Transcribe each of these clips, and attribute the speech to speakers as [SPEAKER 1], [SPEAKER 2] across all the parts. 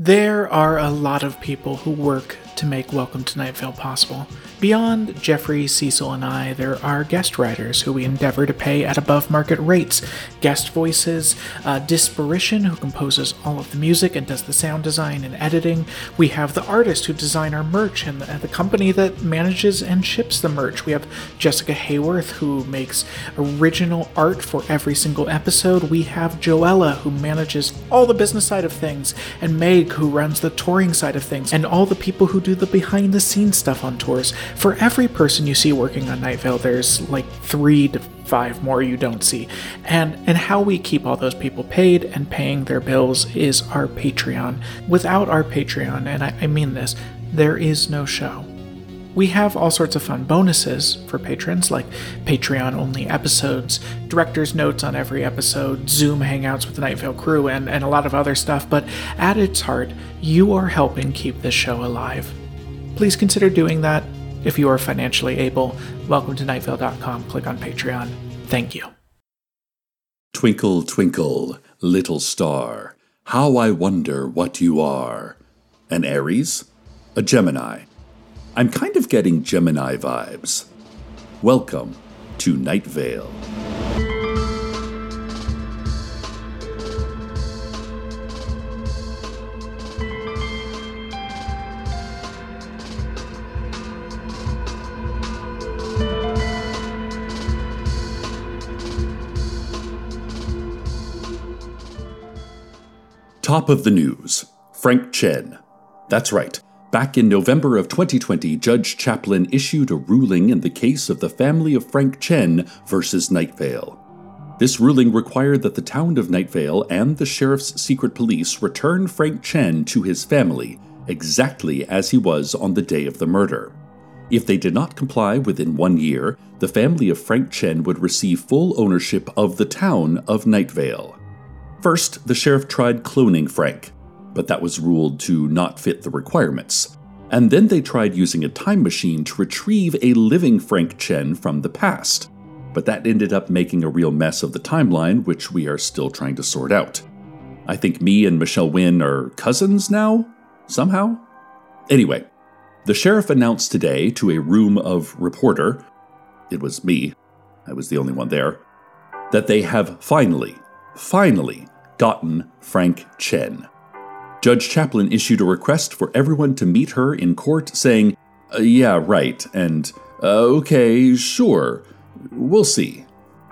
[SPEAKER 1] There are a lot of people who work to make Welcome to Night Vale possible. Beyond Jeffrey, Cecil, and I, there are guest writers who we endeavor to pay at above market rates, guest voices, Disparition, who composes all of the music and does the sound design and editing. We have the artist who design our merch and the company that manages and ships the merch. We have Jessica Hayworth, who makes original art for every single episode. We have Joella, who manages all the business side of things, and Meg, who runs the touring side of things, and all the people who do the behind the scenes stuff on tours. For every person you see working on Night Vale, there's like 3 to 5 more you don't see. And how we keep all those people paid and paying their bills is our Patreon. Without our Patreon, and I mean this, there is no show. We have all sorts of fun bonuses for patrons, like Patreon-only episodes, director's notes on every episode, Zoom hangouts with the Night Vale crew, and a lot of other stuff, but at its heart, you are helping keep this show alive. Please consider doing that if you are financially able. Welcome to nightvale.com. Click on Patreon. Thank you.
[SPEAKER 2] Twinkle, twinkle, little star, how I wonder what you are. An Aries? A Gemini? I'm kind of getting Gemini vibes. Welcome to Night Vale. Top of the news. Frank Chen. That's right. Back in November of 2020, Judge Chaplin issued a ruling in the case of the family of Frank Chen versus Night Vale. This ruling required that the town of Night Vale and the sheriff's secret police return Frank Chen to his family, exactly as he was on the day of the murder. If they did not comply within 1 year, the family of Frank Chen would receive full ownership of the town of Night Vale. First, the sheriff tried cloning Frank, but that was ruled to not fit the requirements. And then they tried using a time machine to retrieve a living Frank Chen from the past, but that ended up making a real mess of the timeline, which we are still trying to sort out. I think me and Michelle Wynn are cousins now, somehow? Anyway, the sheriff announced today to a room of reporter, it was me, I was the only one there, that they have finally gotten Frank Chen. Judge Chaplin issued a request for everyone to meet her in court saying, yeah, right, and, okay, sure, we'll see.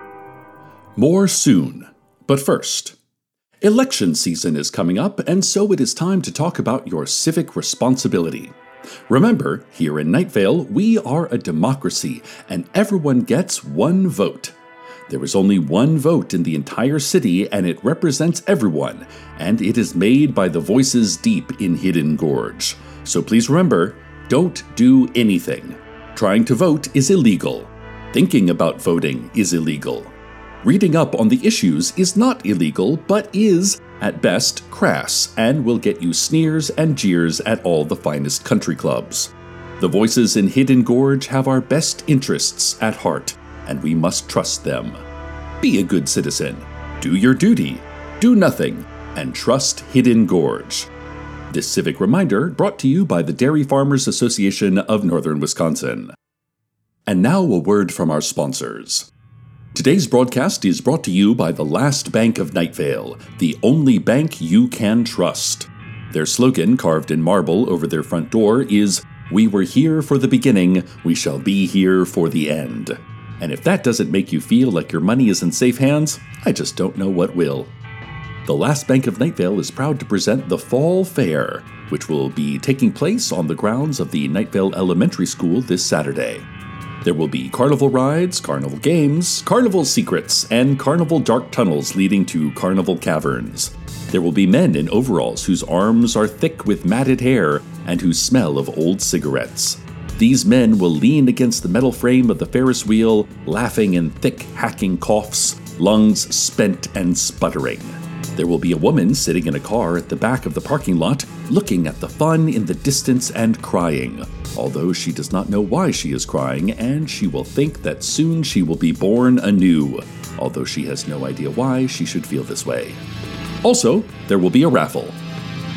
[SPEAKER 2] More soon, but first. Election season is coming up, and so it is time to talk about your civic responsibility. Remember, here in Night Vale, we are a democracy, and everyone gets one vote. There is only one vote in the entire city, and it represents everyone, and it is made by the voices deep in Hidden Gorge. So please remember, don't do anything. Trying to vote is illegal. Thinking about voting is illegal. Reading up on the issues is not illegal, but is, at best, crass, and will get you sneers and jeers at all the finest country clubs. The voices in Hidden Gorge have our best interests at heart, and we must trust them. Be a good citizen, do your duty, do nothing, and trust Hidden Gorge. This civic reminder brought to you by the Dairy Farmers Association of Northern Wisconsin. And now a word from our sponsors. Today's broadcast is brought to you by the Last Bank of Night Vale, the only bank you can trust. Their slogan, carved in marble over their front door, is, "We were here for the beginning, we shall be here for the end." And if that doesn't make you feel like your money is in safe hands, I just don't know what will. The Last Bank of Night Vale is proud to present the Fall Fair, which will be taking place on the grounds of the Night Vale Elementary School this Saturday. There will be carnival rides, carnival games, carnival secrets, and carnival dark tunnels leading to carnival caverns. There will be men in overalls whose arms are thick with matted hair and who smell of old cigarettes. These men will lean against the metal frame of the Ferris wheel, laughing in thick, hacking coughs, lungs spent and sputtering. There will be a woman sitting in a car at the back of the parking lot, looking at the fun in the distance and crying, although she does not know why she is crying, and she will think that soon she will be born anew, although she has no idea why she should feel this way. Also, there will be a raffle.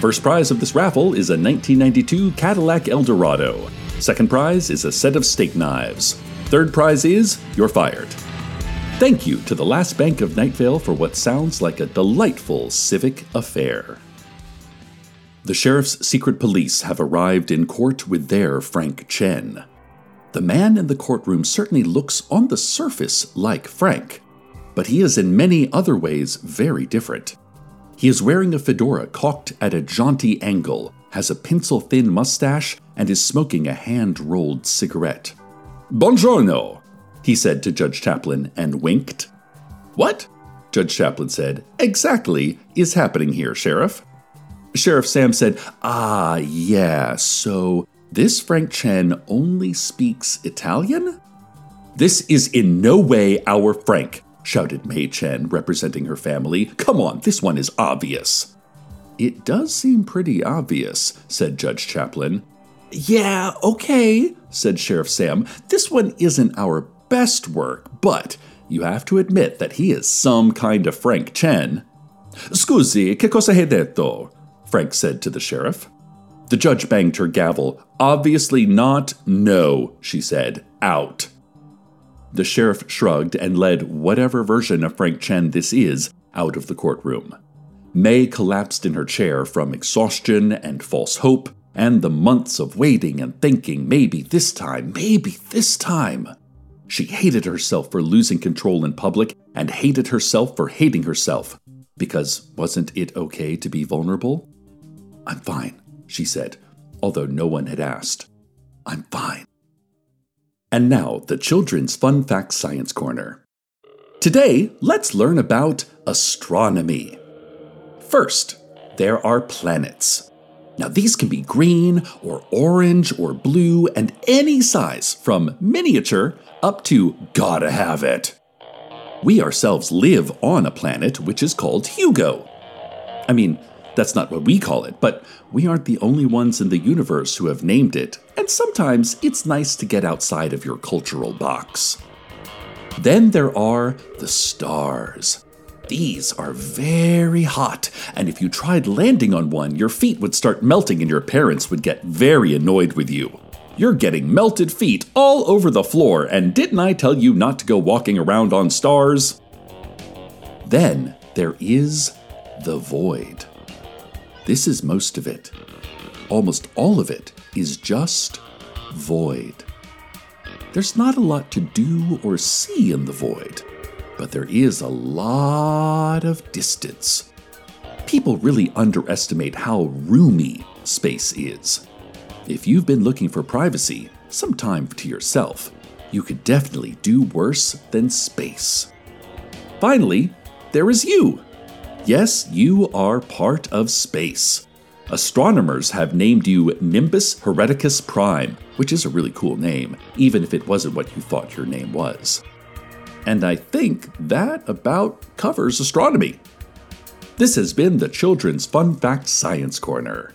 [SPEAKER 2] First prize of this raffle is a 1992 Cadillac Eldorado. Second prize is a set of steak knives. Third prize is you're fired. Thank you to the Last Bank of Night Vale for what sounds like a delightful civic affair. The Sheriff's Secret Police have arrived in court with their Frank Chen. The man in the courtroom certainly looks on the surface like Frank, but he is in many other ways very different. He is wearing a fedora cocked at a jaunty angle, has a pencil-thin mustache, and is smoking a hand-rolled cigarette. "Buongiorno," he said to Judge Chaplin and winked. "What?" Judge Chaplin said. "Exactly is happening here, Sheriff." Sheriff Sam said, yeah, so this Frank Chen only speaks Italian?" "This is in no way our Frank," shouted Mei Chen, representing her family. "Come on, this one is obvious." "It does seem pretty obvious," said Judge Chaplin. "Yeah, okay," said Sheriff Sam. "This one isn't our best work, but you have to admit that he is some kind of Frank Chen." "Scusi, che cosa hai detto?" Frank said to the sheriff. The judge banged her gavel. "Obviously not. No," she said. "Out." The sheriff shrugged and led whatever version of Frank Chen this is out of the courtroom. May collapsed in her chair from exhaustion and false hope, and the months of waiting and thinking, maybe this time. She hated herself for losing control in public and hated herself for hating herself. Because wasn't it okay to be vulnerable? "I'm fine," she said, although no one had asked. "I'm fine." And now, the Children's Fun Facts Science Corner. Today, let's learn about astronomy. First, there are planets. Now, these can be green, or orange, or blue, and any size, from miniature up to gotta have it. We ourselves live on a planet which is called Hugo. I mean, that's not what we call it, but we aren't the only ones in the universe who have named it, and sometimes it's nice to get outside of your cultural box. Then there are the stars. These are very hot, and if you tried landing on one, your feet would start melting and your parents would get very annoyed with you. You're getting melted feet all over the floor, and didn't I tell you not to go walking around on stars? Then there is the void. This is most of it. Almost all of it is just void. There's not a lot to do or see in the void, but there is a lot of distance. People really underestimate how roomy space is. If you've been looking for privacy, some time to yourself, you could definitely do worse than space. Finally, there is you. Yes, you are part of space. Astronomers have named you Nimbus Hereticus Prime, which is a really cool name, even if it wasn't what you thought your name was. And I think that about covers astronomy. This has been the Children's Fun Fact Science Corner.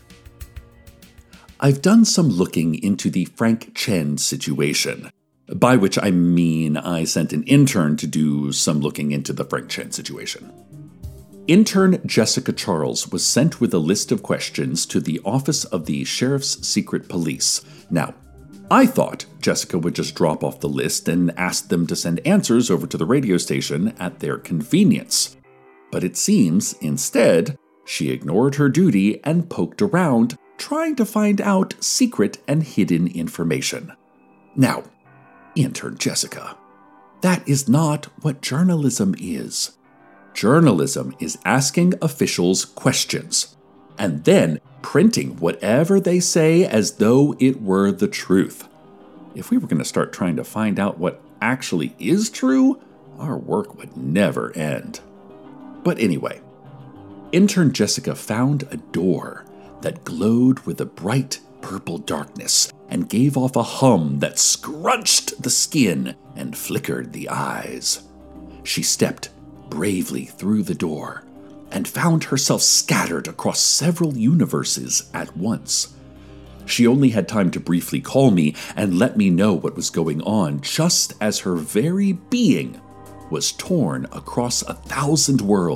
[SPEAKER 2] I've done some looking into the Frank Chen situation, by which I mean I sent an intern to do some looking into the Frank Chen situation. Intern Jessica Charles was sent with a list of questions to the Office of the Sheriff's Secret Police. Now, I thought Jessica would just drop off the list and ask them to send answers over to the radio station at their convenience. But it seems, instead, she ignored her duty and poked around, trying to find out secret and hidden information. Now, Intern Jessica, that is not what journalism is. Journalism is asking officials questions, and then printing whatever they say as though it were the truth. If we were going to start trying to find out what actually is true, our work would never end. But anyway, Intern Jessica found a door that glowed with a bright purple darkness and gave off a hum that scrunched the skin and flickered the eyes. She stepped bravely through the door and found herself scattered across several universes at once. She only had time to briefly call me and let me know what was going on just as her very being was torn across 1,000 worlds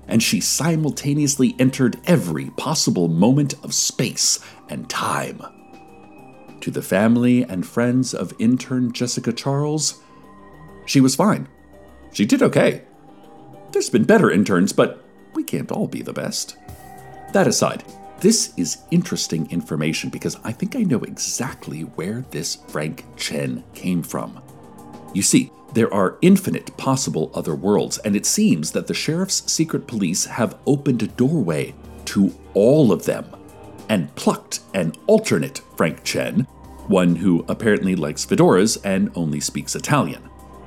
[SPEAKER 2] and she simultaneously entered every possible moment of space and time. To the family and friends of intern Jessica Charles, she was fine. She did okay. There's been better interns, but we can't all be the best. That aside, this is interesting information because I think I know exactly where this Frank Chen came from. You see, there are infinite possible other worlds, and it seems that the sheriff's secret police have opened a doorway to all of them and plucked an alternate Frank Chen, one who apparently likes fedoras and only speaks Italian.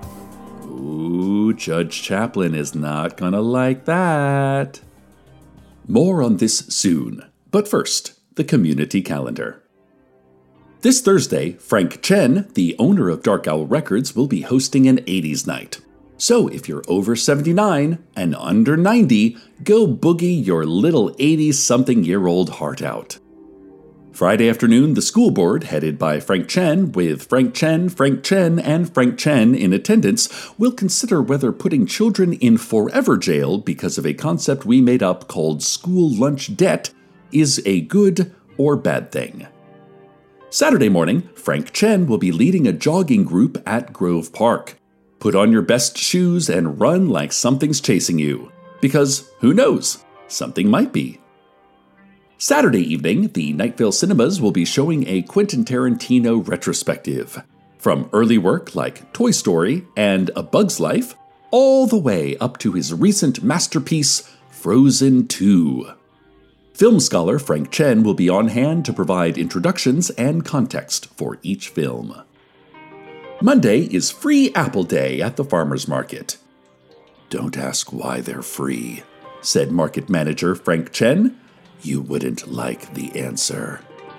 [SPEAKER 2] Ooh, Judge Chaplin is not gonna like that. More on this soon, but first, the community calendar. This Thursday, Frank Chen, the owner of Dark Owl Records, will be hosting an 80s night. So if you're over 79 and under 90, go boogie your little 80-something-year-old heart out. Friday afternoon, the school board, headed by Frank Chen, with Frank Chen, and Frank Chen in attendance, will consider whether putting children in forever jail because of a concept we made up called school lunch debt is a good or bad thing. Saturday morning, Frank Chen will be leading a jogging group at Grove Park. Put on your best shoes and run like something's chasing you. Because, who knows, something might be. Saturday evening, the Night Vale Cinemas will be showing a Quentin Tarantino retrospective. From early work like Toy Story and A Bug's Life, all the way up to his recent masterpiece, Frozen 2. Film scholar Frank Chen will be on hand to provide introductions and context for each film. Monday is Free Apple Day at the farmer's market. Don't ask why they're free, said market manager Frank Chen. You wouldn't like the answer.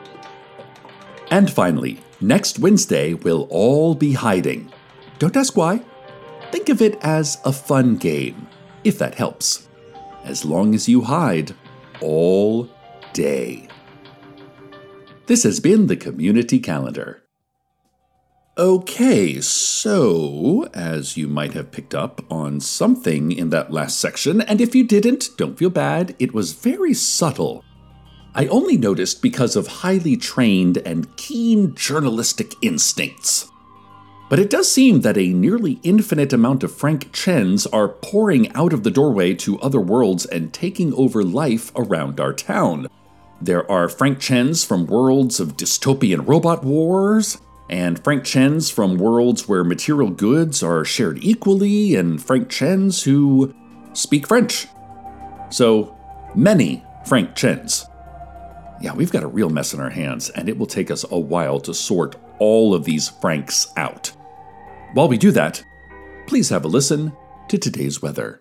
[SPEAKER 2] And finally, next Wednesday we'll all be hiding. Don't ask why. Think of it as a fun game, if that helps. As long as you hide all day. This has been the Community Calendar. Okay, so, as you might have picked up on something in that last section, and if you didn't, don't feel bad, it was very subtle. I only noticed because of highly trained and keen journalistic instincts. But it does seem that a nearly infinite amount of Frank Chens are pouring out of the doorway to other worlds and taking over life around our town. There are Frank Chens from worlds of dystopian robot wars, and Frank Chens from worlds where material goods are shared equally, and Frank Chens who speak French. So, many Frank Chens. Yeah, we've got a real mess in our hands, and it will take us a while to sort all of these Franks out. While we do that, please have a listen to today's weather.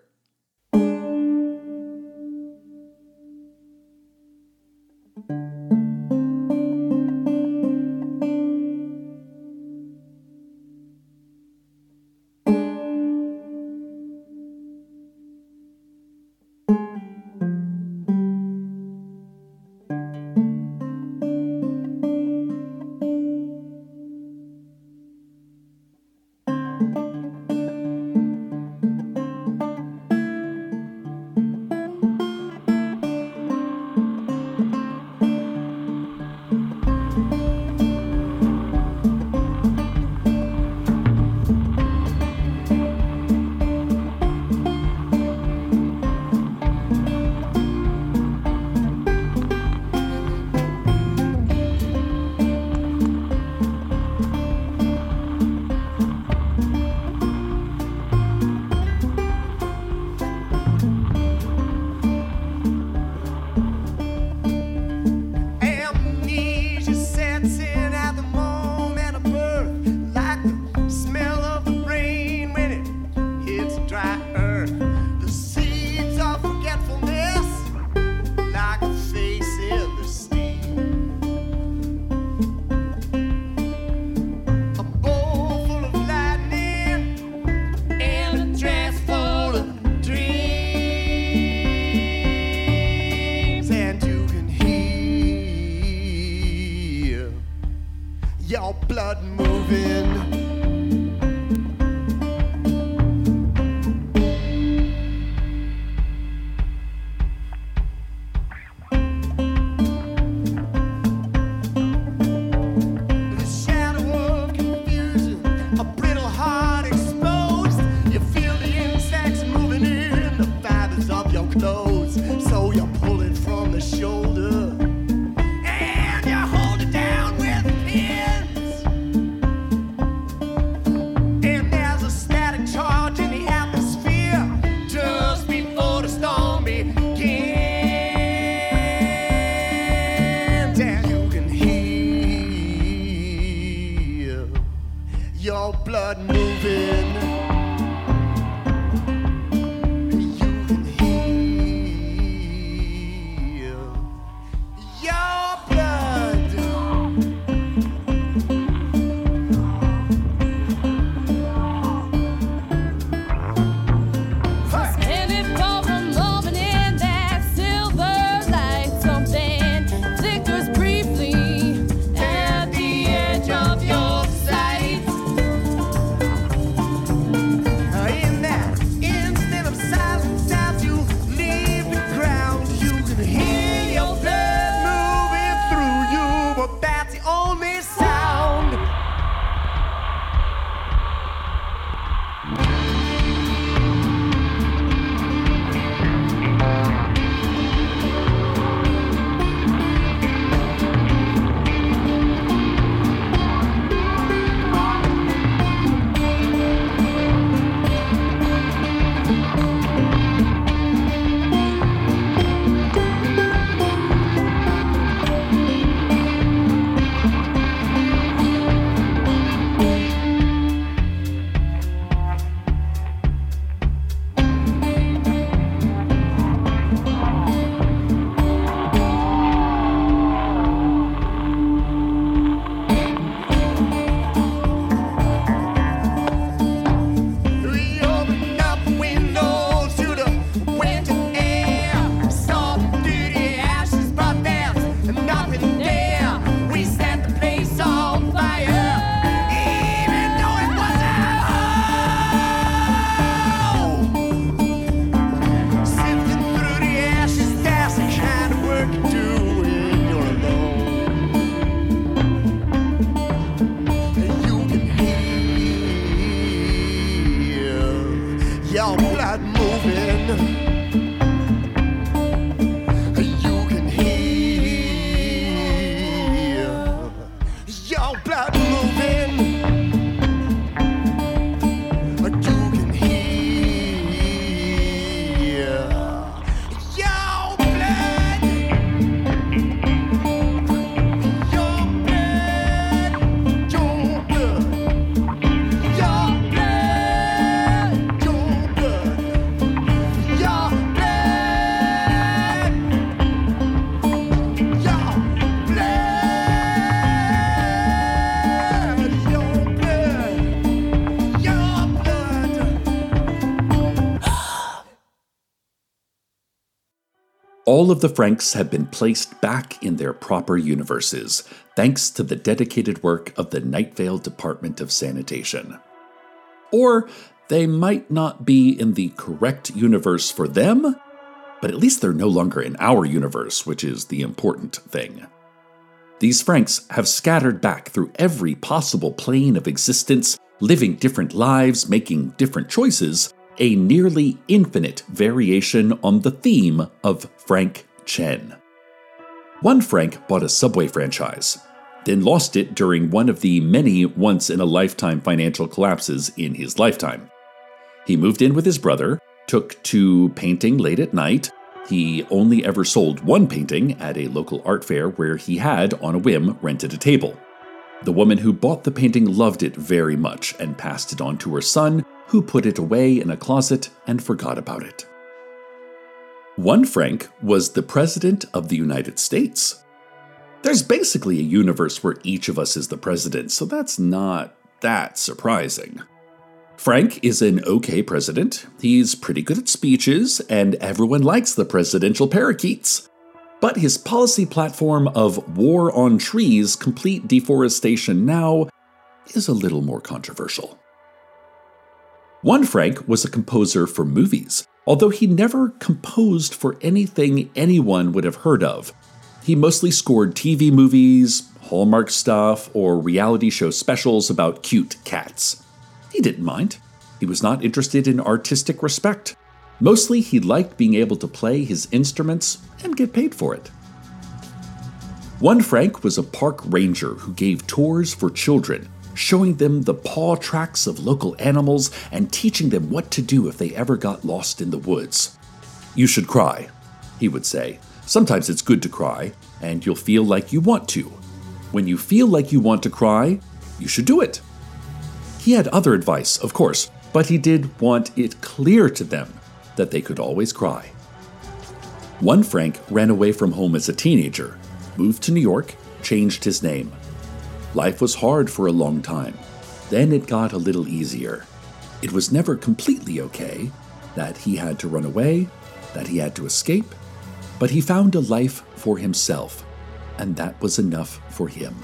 [SPEAKER 2] All of the Franks have been placed back in their proper universes, thanks to the dedicated work of the Night Vale Department of Sanitation. Or they might not be in the correct universe for them, but at least they're no longer in our universe, which is the important thing. These Franks have scattered back through every possible plane of existence, living different lives, making different choices, a nearly infinite variation on the theme of Frank Chen. One Frank bought a Subway franchise, then lost it during one of the many once-in-a-lifetime financial collapses in his lifetime. He moved in with his brother, took to painting late at night. He only ever sold one painting at a local art fair where he had, on a whim, rented a table. The woman who bought the painting loved it very much and passed it on to her son, who put it away in a closet and forgot about it. One Frank was the President of the United States. There's basically a universe where each of us is the president, so that's not that surprising. Frank is an okay president. He's pretty good at speeches, and everyone likes the presidential parakeets. But his policy platform of war on trees, complete deforestation now, is a little more controversial. One Frank was a composer for movies, although he never composed for anything anyone would have heard of. He mostly scored TV movies, Hallmark stuff, or reality show specials about cute cats. He didn't mind. He was not interested in artistic respect. Mostly, he liked being able to play his instruments and get paid for it. One Frank was a park ranger who gave tours for children, showing them the paw tracks of local animals and teaching them what to do if they ever got lost in the woods. "You should cry," he would say. "Sometimes it's good to cry, and you'll feel like you want to. When you feel like you want to cry, you should do it." He had other advice, of course, but he did want it clear to them that they could always cry. One Frank ran away from home as a teenager, moved to New York, changed his name. Life was hard for a long time. Then it got a little easier. It was never completely okay, that he had to run away, that he had to escape, but he found a life for himself, and that was enough for him.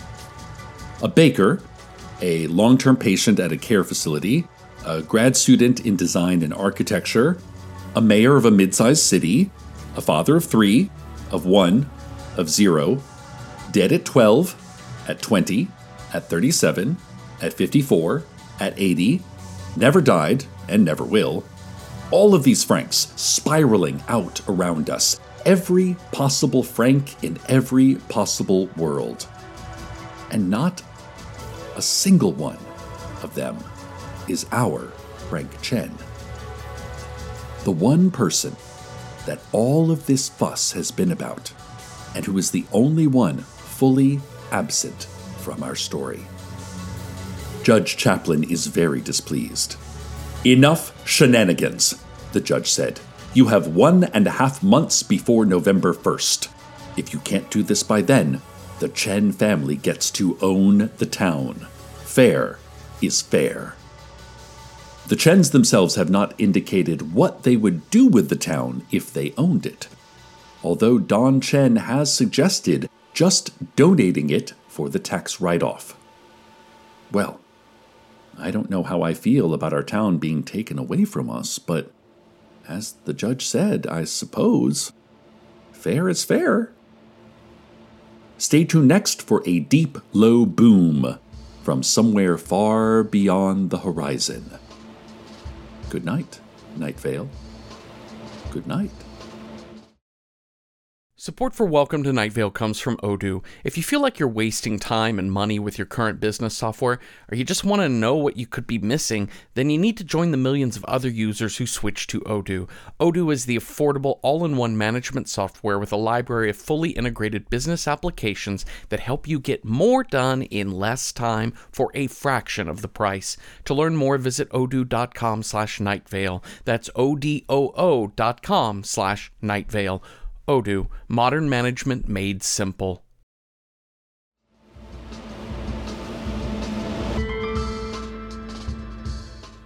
[SPEAKER 2] A baker, a long-term patient at a care facility, a grad student in design and architecture, a mayor of a mid-sized city, a father of 3, of 1, of 0, dead at 12, at 20, at 37, at 54, at 80, never died and never will. All of these Franks spiraling out around us, every possible Frank in every possible world. And not a single one of them is our Frank Chen. The one person that all of this fuss has been about, and who is the only one fully absent from our story. Judge Chaplin is very displeased. "Enough shenanigans," the judge said. "You have 1.5 months before November 1st. If you can't do this by then, the Chen family gets to own the town. Fair is fair." The Chens themselves have not indicated what they would do with the town if they owned it, although Don Chen has suggested just donating it for the tax write-off. Well, I don't know how I feel about our town being taken away from us, but as the judge said, I suppose, fair is fair. Stay tuned next for a deep, low boom from somewhere far beyond the horizon. Good night, Night Vale. Good night.
[SPEAKER 3] Support for Welcome to Night Vale comes from Odoo. If you feel like you're wasting time and money with your current business software, or you just want to know what you could be missing, then you need to join the millions of other users who switch to Odoo. Odoo is the affordable all-in-one management software with a library of fully integrated business applications that help you get more done in less time for a fraction of the price. To learn more, visit odoo.com/nightvale. That's odoo.com/nightvale. Odoo, modern management made simple.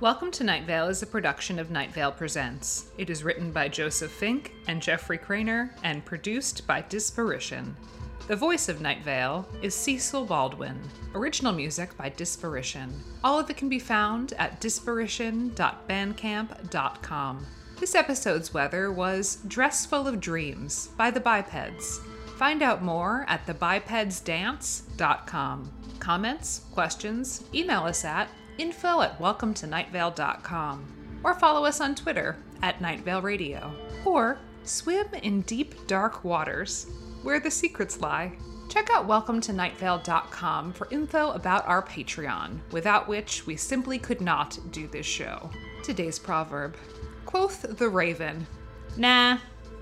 [SPEAKER 4] Welcome to Night Vale is a production of Night Vale Presents. It is written by Joseph Fink and Jeffrey Craner and produced by Disparition. The voice of Night Vale is Cecil Baldwin. Original music by Disparition. All of it can be found at disparition.bandcamp.com. This episode's weather was Dress Full of Dreams by The Bipeds. Find out more at thebipedsdance.com. Comments, questions, email us at info@welcometonightvale.com or follow us on Twitter at Night Vale Radio, or swim in deep, dark waters where the secrets lie. Check out welcometonightvale.com for info about our Patreon, without which we simply could not do this show. Today's proverb. Quoth the raven, "Nah."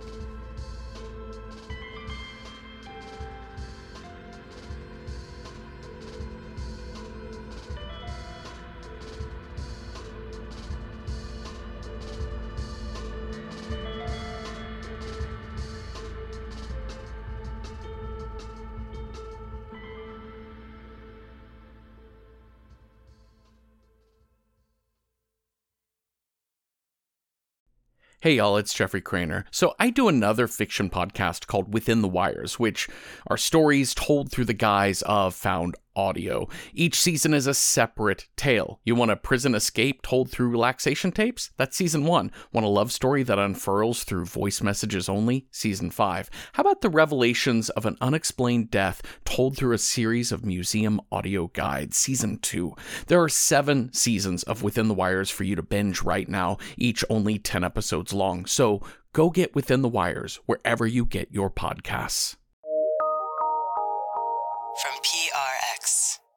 [SPEAKER 3] Hey y'all, it's Jeffrey Craner. So I do another fiction podcast called Within the Wires, which are stories told through the guise of found audio. Each season is a separate tale. You want a prison escape told through relaxation tapes? That's season 1. Want a love story that unfurls through voice messages only? Season 5. How about the revelations of an unexplained death told through a series of museum audio guides? Season 2. There are 7 seasons of Within the Wires for you to binge right now, each only 10 episodes long. So go get Within the Wires wherever you get your podcasts.
[SPEAKER 5] From PRX.